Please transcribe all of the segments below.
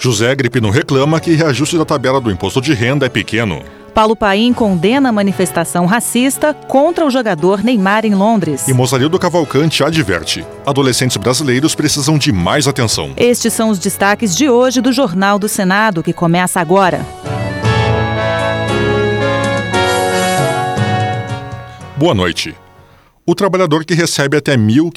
José Agripino reclama que reajuste da tabela do imposto de renda é pequeno. Paulo Paim condena a manifestação racista contra o jogador Neymar em Londres. E Mozarildo Cavalcante adverte: adolescentes brasileiros precisam de mais atenção. Estes são os destaques de hoje do Jornal do Senado, que começa agora. Boa noite. O trabalhador que recebe até R$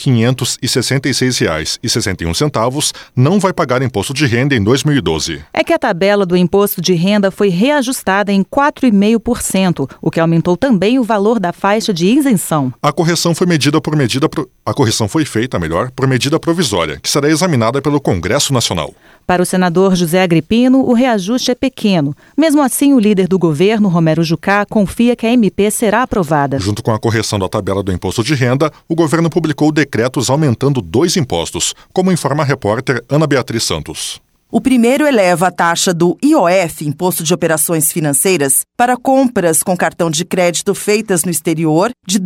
1.566,61 não vai pagar imposto de renda em 2012. É que a tabela do imposto de renda foi reajustada em 4,5%, o que aumentou também o valor da faixa de isenção. A correção foi feita por medida provisória, que será examinada pelo Congresso Nacional. Para o senador José Agripino, o reajuste é pequeno. Mesmo assim, o líder do governo, Romero Jucá, confia que a MP será aprovada. Junto com a correção da tabela do imposto de renda, o governo publicou decretos aumentando 2 impostos, como informa a repórter Ana Beatriz Santos. O primeiro eleva a taxa do IOF, Imposto de Operações Financeiras, para compras com cartão de crédito feitas no exterior, de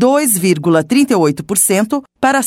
2,38% para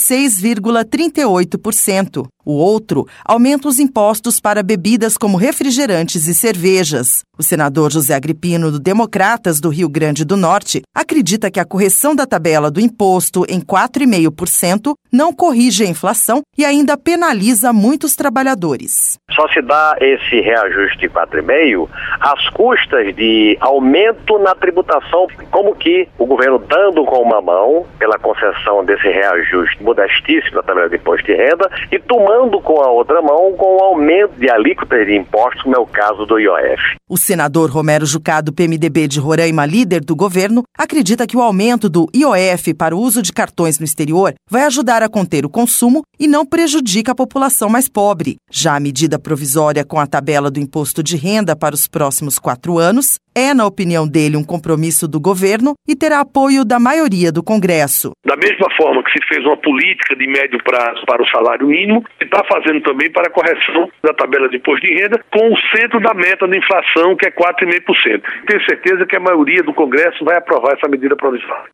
6,38%. O outro aumenta os impostos para bebidas como refrigerantes e cervejas. O senador José Agripino, do Democratas do Rio Grande do Norte, acredita que a correção da tabela do imposto em 4,5% não corrige a inflação e ainda penaliza muitos trabalhadores. Só se dá esse reajuste de 4,5% às custas de aumento na tributação, como que o governo dando com uma mão pela concessão desse reajuste modestíssimo da tabela de imposto de renda e tomando com a outra mão com o aumento de alíquotas de impostos, como é o caso do IOF. O senador Romero Jucá, do PMDB de Roraima, líder do governo, acredita que o aumento do IOF para o uso de cartões no exterior vai ajudar a conter o consumo e não prejudica a população mais pobre. Já a medida provisória com a tabela do imposto de renda para os próximos 4 anos é, na opinião dele, um compromisso do governo e terá apoio da maioria do Congresso. Da mesma forma que se fez uma política de médio prazo para o salário mínimo, se está fazendo também para a correção da tabela de imposto de renda com o centro da meta da inflação, que é 4,5%. Tenho certeza que a maioria do Congresso vai aprovar essa medida provisória.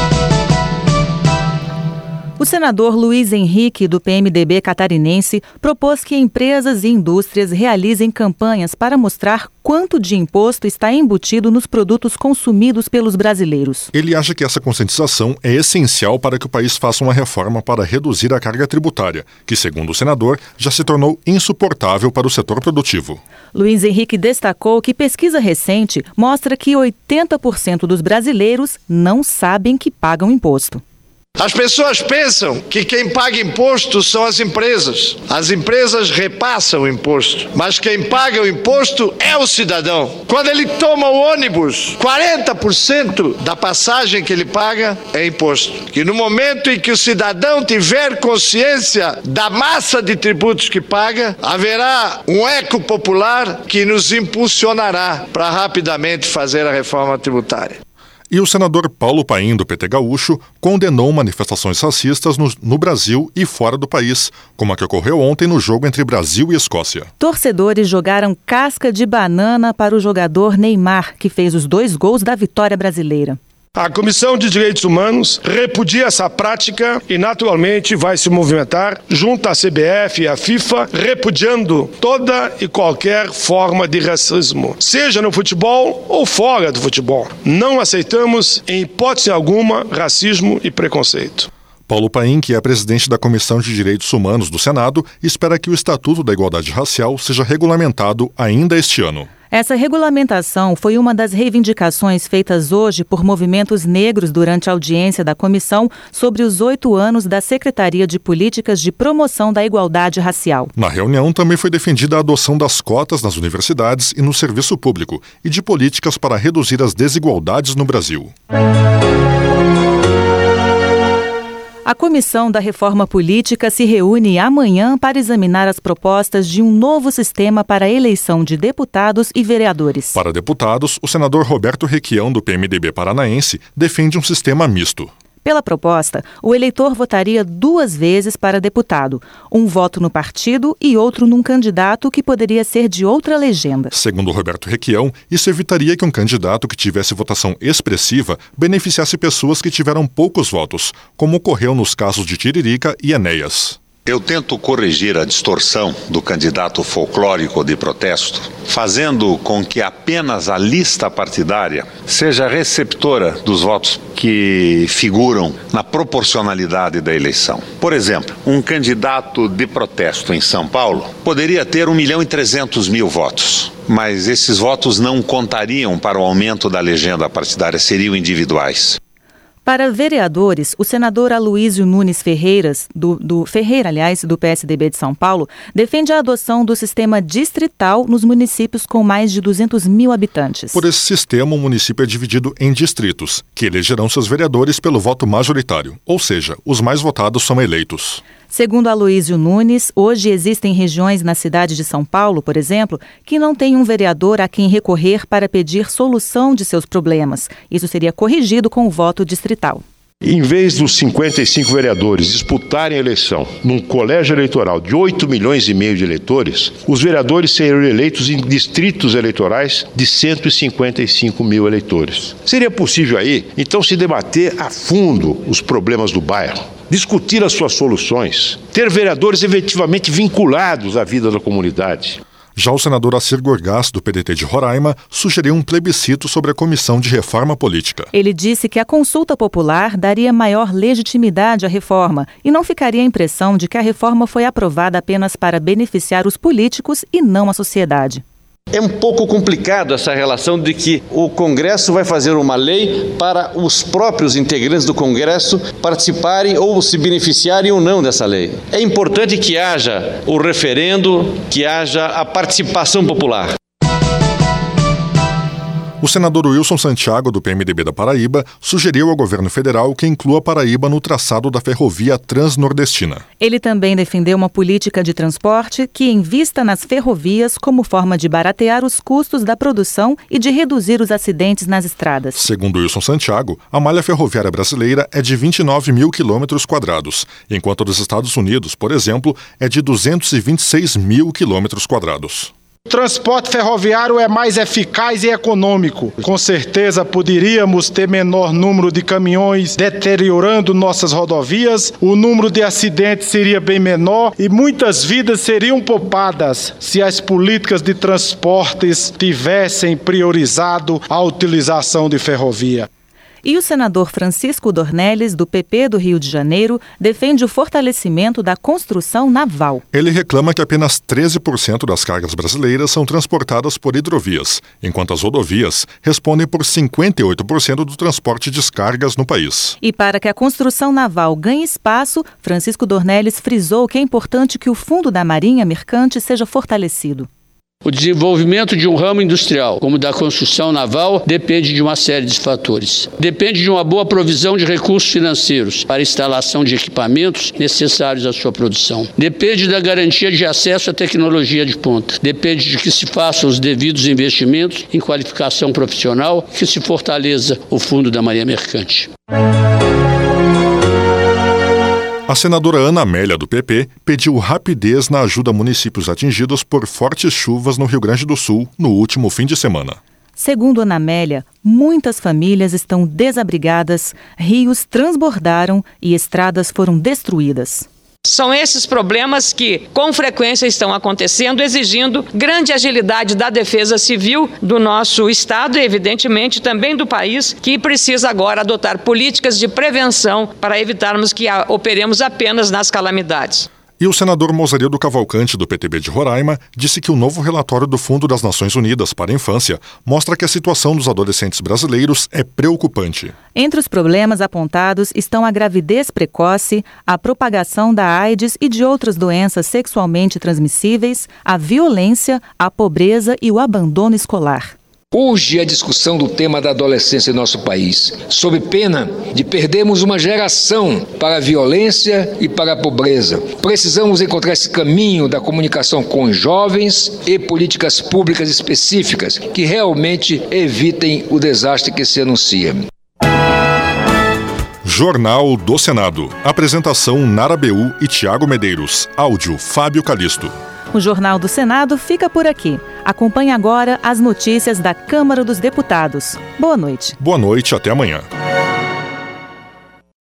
O senador Luiz Henrique, do PMDB catarinense, propôs que empresas e indústrias realizem campanhas para mostrar quanto de imposto está embutido nos produtos consumidos pelos brasileiros. Ele acha que essa conscientização é essencial para que o país faça uma reforma para reduzir a carga tributária, que, segundo o senador, já se tornou insuportável para o setor produtivo. Luiz Henrique destacou que pesquisa recente mostra que 80% dos brasileiros não sabem que pagam imposto. As pessoas pensam que quem paga imposto são as empresas. As empresas repassam o imposto, mas quem paga o imposto é o cidadão. Quando ele toma o ônibus, 40% da passagem que ele paga é imposto. E no momento em que o cidadão tiver consciência da massa de tributos que paga, haverá um eco popular que nos impulsionará para rapidamente fazer a reforma tributária. E o senador Paulo Paim, do PT Gaúcho, condenou manifestações racistas no Brasil e fora do país, como a que ocorreu ontem no jogo entre Brasil e Escócia. Torcedores jogaram casca de banana para o jogador Neymar, que fez os 2 gols da vitória brasileira. A Comissão de Direitos Humanos repudia essa prática e naturalmente vai se movimentar junto à CBF e à FIFA, repudiando toda e qualquer forma de racismo, seja no futebol ou fora do futebol. Não aceitamos, em hipótese alguma, racismo e preconceito. Paulo Paim, que é presidente da Comissão de Direitos Humanos do Senado, espera que o Estatuto da Igualdade Racial seja regulamentado ainda este ano. Essa regulamentação foi uma das reivindicações feitas hoje por movimentos negros durante a audiência da comissão sobre os 8 anos da Secretaria de Políticas de Promoção da Igualdade Racial. Na reunião também foi defendida a adoção das cotas nas universidades e no serviço público e de políticas para reduzir as desigualdades no Brasil. A Comissão da Reforma Política se reúne amanhã para examinar as propostas de um novo sistema para a eleição de deputados e vereadores. Para deputados, o senador Roberto Requião, do PMDB paranaense, defende um sistema misto. Pela proposta, o eleitor votaria 2 vezes para deputado, um voto no partido e outro num candidato que poderia ser de outra legenda. Segundo Roberto Requião, isso evitaria que um candidato que tivesse votação expressiva beneficiasse pessoas que tiveram poucos votos, como ocorreu nos casos de Tiririca e Enéas. Eu tento corrigir a distorção do candidato folclórico de protesto, fazendo com que apenas a lista partidária seja receptora dos votos que figuram na proporcionalidade da eleição. Por exemplo, um candidato de protesto em São Paulo poderia ter 1.300.000 votos. Mas esses votos não contariam para o aumento da legenda partidária, seriam individuais. Para vereadores, o senador Aloísio Nunes Ferreiras, do PSDB de São Paulo, defende a adoção do sistema distrital nos municípios com mais de 200.000 habitantes. Por esse sistema, o município é dividido em distritos, que elegerão seus vereadores pelo voto majoritário, ou seja, os mais votados são eleitos. Segundo Aloísio Nunes, hoje existem regiões na cidade de São Paulo, por exemplo, que não têm um vereador a quem recorrer para pedir solução de seus problemas. Isso seria corrigido com o voto distrital. Em vez dos 55 vereadores disputarem a eleição num colégio eleitoral de 8,5 milhões de eleitores, os vereadores seriam eleitos em distritos eleitorais de 155 mil eleitores. Seria possível aí, então, se debater a fundo os problemas do bairro, discutir as suas soluções, ter vereadores efetivamente vinculados à vida da comunidade. Já o senador Assir Gorgás, do PDT de Roraima, sugeriu um plebiscito sobre a Comissão de Reforma Política. Ele disse que a consulta popular daria maior legitimidade à reforma e não ficaria a impressão de que a reforma foi aprovada apenas para beneficiar os políticos e não a sociedade. É um pouco complicado essa relação de que o Congresso vai fazer uma lei para os próprios integrantes do Congresso participarem ou se beneficiarem ou não dessa lei. É importante que haja o referendo, que haja a participação popular. O senador Wilson Santiago, do PMDB da Paraíba, sugeriu ao governo federal que inclua a Paraíba no traçado da ferrovia transnordestina. Ele também defendeu uma política de transporte que invista nas ferrovias como forma de baratear os custos da produção e de reduzir os acidentes nas estradas. Segundo Wilson Santiago, a malha ferroviária brasileira é de 29 mil quilômetros quadrados, enquanto a dos Estados Unidos, por exemplo, é de 226 mil quilômetros quadrados. O transporte ferroviário é mais eficaz e econômico. Com certeza poderíamos ter menor número de caminhões deteriorando nossas rodovias, o número de acidentes seria bem menor e muitas vidas seriam poupadas se as políticas de transportes tivessem priorizado a utilização de ferrovia. E o senador Francisco Dornelles, do PP do Rio de Janeiro, defende o fortalecimento da construção naval. Ele reclama que apenas 13% das cargas brasileiras são transportadas por hidrovias, enquanto as rodovias respondem por 58% do transporte de cargas no país. E para que a construção naval ganhe espaço, Francisco Dornelles frisou que é importante que o Fundo da Marinha Mercante seja fortalecido. O desenvolvimento de um ramo industrial, como o da construção naval, depende de uma série de fatores. Depende de uma boa provisão de recursos financeiros para a instalação de equipamentos necessários à sua produção. Depende da garantia de acesso à tecnologia de ponta. Depende de que se façam os devidos investimentos em qualificação profissional, que se fortaleça o Fundo da Marinha Mercante. A senadora Ana Amélia, do PP, pediu rapidez na ajuda a municípios atingidos por fortes chuvas no Rio Grande do Sul no último fim de semana. Segundo Ana Amélia, muitas famílias estão desabrigadas, rios transbordaram e estradas foram destruídas. São esses problemas que, com frequência, estão acontecendo, exigindo grande agilidade da defesa civil do nosso Estado e, evidentemente, também do país, que precisa agora adotar políticas de prevenção para evitarmos que operemos apenas nas calamidades. E o senador Mozarildo Cavalcante, do PTB de Roraima, disse que o novo relatório do Fundo das Nações Unidas para a Infância mostra que a situação dos adolescentes brasileiros é preocupante. Entre os problemas apontados estão a gravidez precoce, a propagação da AIDS e de outras doenças sexualmente transmissíveis, a violência, a pobreza e o abandono escolar. Urge a discussão do tema da adolescência em nosso país, sob pena de perdermos uma geração para a violência e para a pobreza. Precisamos encontrar esse caminho da comunicação com os jovens e políticas públicas específicas que realmente evitem o desastre que se anuncia. Jornal do Senado. Apresentação Nara Beu e Tiago Medeiros. Áudio Fábio Calisto. O Jornal do Senado fica por aqui. Acompanhe agora as notícias da Câmara dos Deputados. Boa noite. Boa noite, até amanhã.